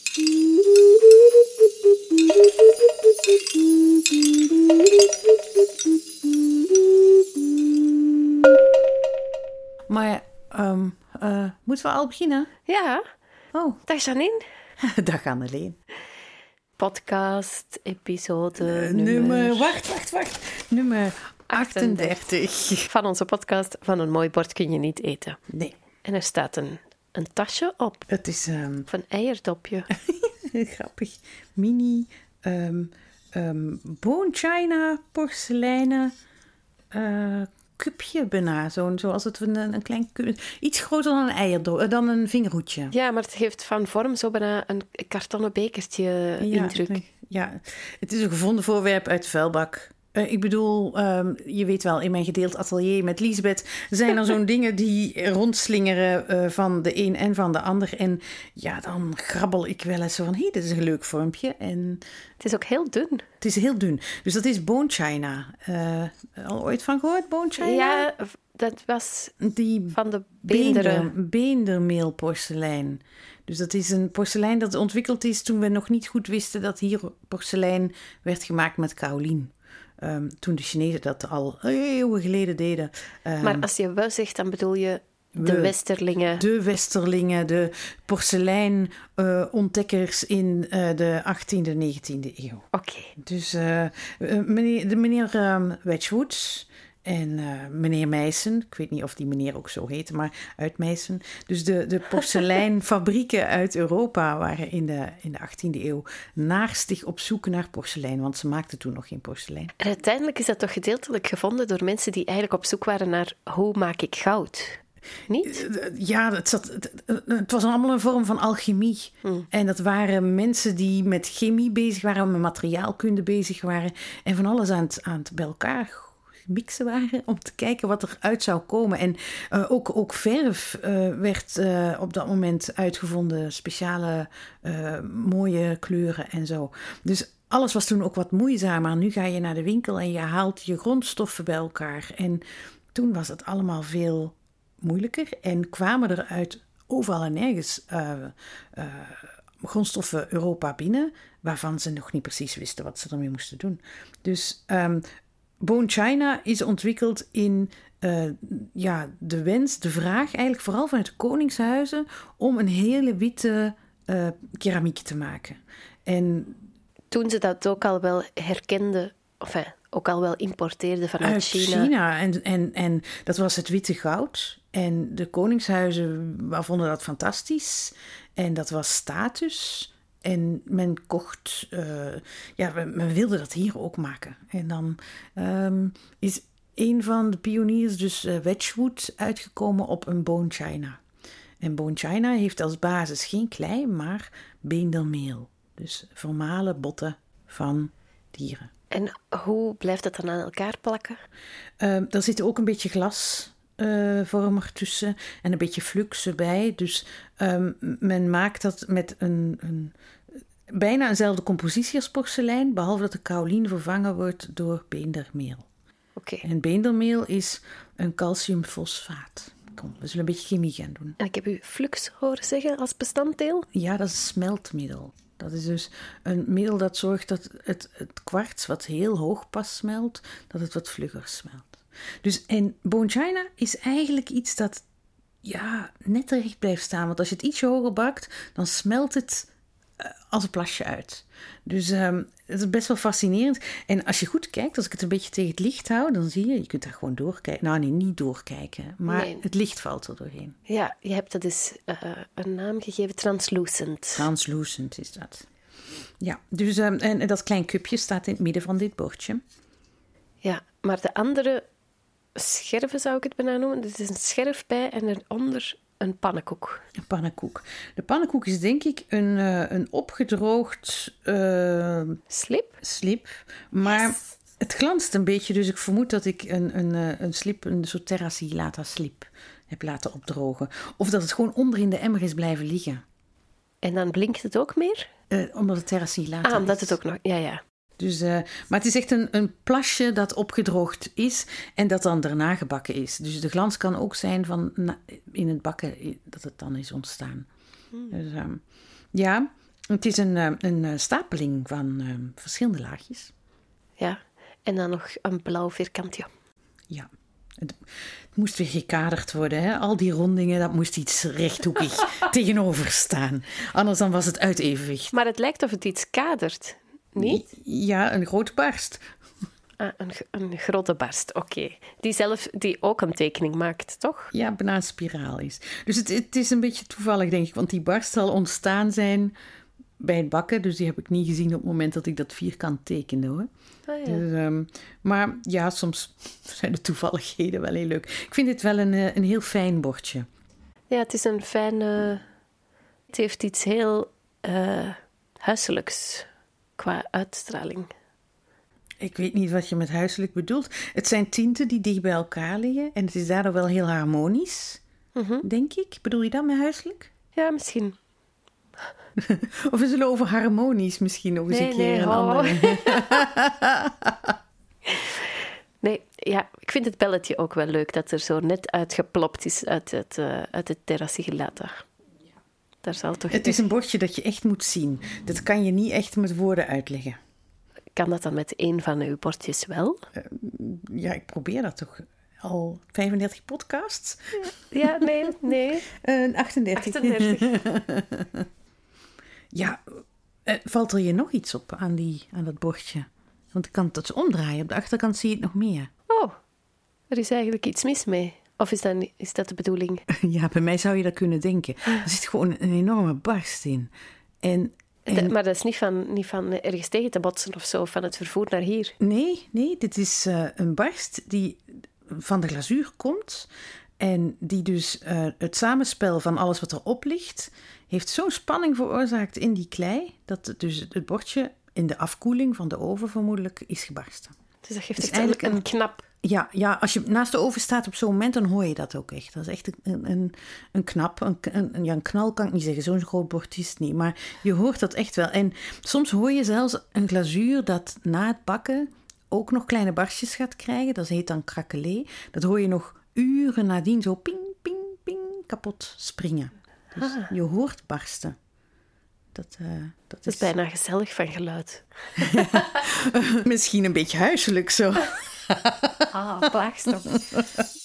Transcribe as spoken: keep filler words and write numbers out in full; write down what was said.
Maar, um, uh, moeten we al beginnen? Ja. Oh. Dag Janine. Dag Anneleen. Podcast, episode, uh, nummer... nummer... Wacht, wacht, wacht. Nummer achtendertig. Van onze podcast Van een mooi bord kun je niet eten. Nee. En er staat een, een tasje op. Het is... Um... Van eierdopje. Grappig. Mini... Um, um, bone china porseleinen... Uh, cupje bijna, zo, zoals het een, een klein iets groter dan een eierdop, dan een vingerhoedje. Ja, maar het heeft van vorm zo bijna een kartonnen bekertje ja, indruk. Ja, het is een gevonden voorwerp uit de vuilbak. Uh, ik bedoel, um, je weet wel, in mijn gedeeld atelier met Liesbeth zijn er zo'n dingen die rondslingeren uh, van de een en van de ander. En ja, dan grabbel ik wel eens zo van, hé, hey, dit is een leuk vormpje. En het is ook heel dun. Het is heel dun. Dus dat is bone china. Uh, al ooit van gehoord, bone china? Ja, dat was die van de beenderen. Beender, beendermeelporselein. Dus dat is een porselein dat ontwikkeld is toen we nog niet goed wisten dat hier porselein werd gemaakt met kaolien. Um, toen de Chinezen dat al eeuwen geleden deden. Um, maar als je we zegt, dan bedoel je de we, Westerlingen. De Westerlingen, de porseleinontdekkers uh, in uh, de achttiende, negentiende eeuw. Oké. Okay. Dus uh, meneer, de meneer um, Wedgwood en uh, meneer Meissen, ik weet niet of die meneer ook zo heette, maar uit Meissen. Dus de, de porseleinfabrieken uit Europa waren in de, in de achttiende eeuw naarstig op zoek naar porselein, want ze maakten toen nog geen porselein. En uiteindelijk is dat toch gedeeltelijk gevonden door mensen die eigenlijk op zoek waren naar hoe maak ik goud? Niet? Ja, het, zat, het, het was allemaal een vorm van alchemie. Mm. En dat waren mensen die met chemie bezig waren, met materiaalkunde bezig waren en van alles aan het, aan het bij elkaar mixen waren om te kijken wat eruit zou komen. En uh, ook, ook verf uh, werd uh, op dat moment uitgevonden, speciale uh, mooie kleuren en zo. Dus alles was toen ook wat moeizamer. Nu ga je naar de winkel en je haalt je grondstoffen bij elkaar. En toen was het allemaal veel moeilijker en kwamen er uit overal en nergens uh, uh, grondstoffen Europa binnen, waarvan ze nog niet precies wisten wat ze ermee moesten doen. Dus um, bone china is ontwikkeld in uh, ja, de wens, de vraag eigenlijk vooral vanuit de koningshuizen om een hele witte uh, keramiek te maken. En toen ze dat ook al wel herkenden, of enfin, ook al wel importeerden vanuit uit China. China. En, en, en dat was het witte goud. En de koningshuizen vonden dat fantastisch. En dat was status. En men kocht... Uh, ja, men wilde dat hier ook maken. En dan um, is een van de pioniers, dus uh, Wedgwood, uitgekomen op een bone china. En bone china heeft als basis geen klei, maar beendermeel. Dus vermalen botten van dieren. En hoe blijft dat dan aan elkaar plakken? Uh, daar zit ook een beetje glasvorm uh, ertussen en een beetje flux erbij. Dus um, men maakt dat met een, een bijna eenzelfde compositie als porselein, behalve dat de kaolien vervangen wordt door beendermeel. Oké. Okay. En beendermeel is een calciumfosfaat. Kom, we zullen een beetje chemie gaan doen. En ik heb u flux horen zeggen als bestanddeel? Ja, dat is smeltmiddel. Dat is dus een middel dat zorgt dat het, het kwarts, wat heel hoog pas smelt, dat het wat vlugger smelt. Dus en bone china is eigenlijk iets dat ja, net recht blijft staan. Want als je het ietsje hoger bakt, dan smelt het uh, als een plasje uit. Dus um, het is best wel fascinerend. En als je goed kijkt, als ik het een beetje tegen het licht hou, dan zie je, je kunt daar gewoon doorkijken. Nou nee, niet doorkijken, maar nee. Het licht valt er doorheen. Ja, je hebt dat dus uh, een naam gegeven, translucent. Translucent is dat. Ja, dus um, en dat klein cupje staat in het midden van dit bordje. Ja, maar de andere scherven zou ik het bijna noemen. Er is een scherf bij en eronder een pannenkoek. Een pannenkoek. De pannenkoek is denk ik een, uh, een opgedroogd... Uh, slip? Slip, maar yes. Het glanst een beetje, dus ik vermoed dat ik een, een, een slip, een soort terrasilata slip heb laten opdrogen. Of dat het gewoon onder in de emmer is blijven liggen. En dan blinkt het ook meer? Uh, omdat het terrasilata Ah, omdat is. het ook nog... Ja, ja. Dus, uh, maar het is echt een, een plasje dat opgedroogd is en dat dan daarna gebakken is. Dus de glans kan ook zijn van na, in het bakken dat het dan is ontstaan. Hmm. Dus, um, ja, Het is een, uh, een uh, stapeling van uh, verschillende laagjes. Ja, en dan nog een blauw vierkantje. Ja, het, het moest weer gekaderd worden. Hè? Al die rondingen, dat moest iets rechthoekig tegenover staan. Anders dan was het uit evenwicht. Maar het lijkt of het iets kadert, niet? Ja, een grote barst. Ah, een, een grote barst, oké. Okay. Die zelf, die ook een tekening maakt, toch? Ja, bijna een spiraal is. Dus het, het is een beetje toevallig, denk ik. Want die barst zal ontstaan zijn bij het bakken. Dus die heb ik niet gezien op het moment dat ik dat vierkant tekende, hoor. Oh, ja. Dus, um, maar ja, soms zijn de toevalligheden wel heel leuk. Ik vind dit wel een, een heel fijn bordje. Ja, het is een fijn... Uh, het heeft iets heel uh, huiselijks qua uitstraling. Ik weet niet wat je met huiselijk bedoelt. Het zijn tinten die dicht bij elkaar liggen. En het is daardoor wel heel harmonisch, mm-hmm. denk ik. Bedoel je dat met huiselijk? Ja, misschien. Of is het over harmonisch misschien nog eens nee, een keer nee, een oh. andere? Nee, ja, ik vind het belletje ook wel leuk dat er zo net uitgeplopt is uit het, uh, uit het terrassigillata. Daar zal toch... Het is een bordje dat je echt moet zien. Dat kan je niet echt met woorden uitleggen. Kan dat dan met een van uw bordjes wel? Uh, ja, ik probeer dat toch al vijfendertig podcasts? Ja, ja nee, nee. Uh, achtendertig. achtendertig. Ja, uh, valt er je nog iets op aan, die, aan dat bordje? Want ik kan het dus omdraaien. Op de achterkant zie je het nog meer. Oh, er is eigenlijk iets mis mee. Of is dat, is dat de bedoeling? Ja, bij mij zou je dat kunnen denken. Er zit gewoon een enorme barst in. En... En... De, maar dat is niet van, niet van ergens tegen te botsen of zo, van het vervoer naar hier? Nee, nee, dit is uh, een barst die van de glazuur komt. En die dus uh, het samenspel van alles wat erop ligt, heeft zo'n spanning veroorzaakt in die klei, dat het, dus het bordje in de afkoeling van de oven vermoedelijk is gebarsten. Dus dat geeft dus eigenlijk een, een knap... Ja, ja, als je naast de oven staat op zo'n moment, dan hoor je dat ook echt. Dat is echt een, een, een knap, een, een, ja, een knal kan ik niet zeggen, zo'n groot bord is het niet. Maar je hoort dat echt wel. En soms hoor je zelfs een glazuur dat na het bakken ook nog kleine barstjes gaat krijgen. Dat heet dan craquelé. Dat hoor je nog uren nadien zo ping, ping, ping kapot springen. Dus ah. je hoort barsten. Dat, uh, dat, dat is... is bijna gezellig van geluid. Misschien een beetje huiselijk zo. Ah, plaagstof.